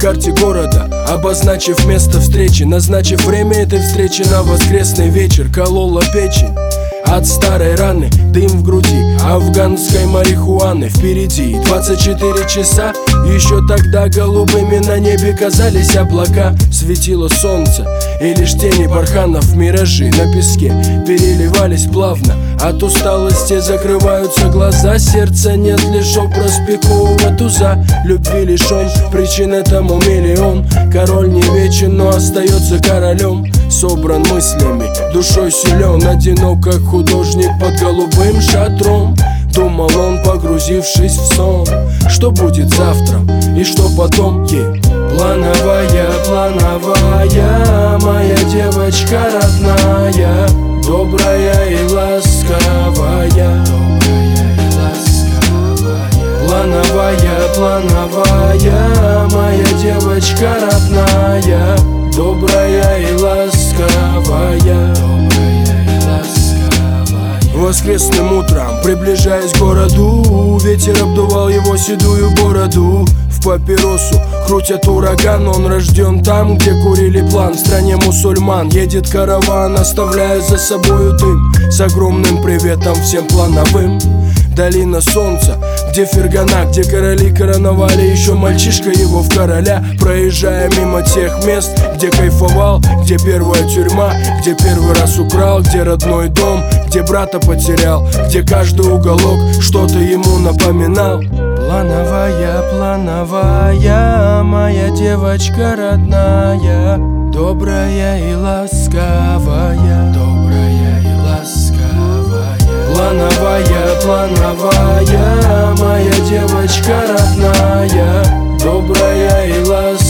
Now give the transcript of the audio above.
карте города, обозначив место встречи, назначив время этой встречи на воскресный вечер. Колола печень от старой раны, дым в груди афганской марихуаны. Впереди 24 часа, еще тогда голубыми на небе казались облака. Светило солнце, и лишь тени барханов, миражи на песке переливались плавно. От усталости закрываются глаза, сердца нет, лишь образ пикового туза. Любви лишен, причин этому миллион. Король не вечен, но остается королем. Собран мыслями, душой силен, одинок как художник под голубым шатром. Думал он, погрузившись в сон, что будет завтра и что потом. Плановая, плановая, моя девочка родная, добрая и ласковая. Плановая, плановая, моя девочка родная, добрая и ласковая. Воскресным утром, приближаясь к городу, ветер обдувал его седую бороду. В папиросу крутят ураган, он рожден там, где курили план. В стране мусульман едет караван, оставляя за собою дым, с огромным приветом всем плановым. Долина солнца, где Фергана, где короли короновали еще мальчишка его в короля. Проезжая мимо тех мест, где кайфовал, где первая тюрьма, где первый раз украл, где родной дом, где брата потерял, где каждый уголок что-то ему напоминал. Плановая, плановая, моя девочка родная, добрая и ласковая, добрая и ласковая. Плановая, плановая, моя девочка родная, добрая и ласковая.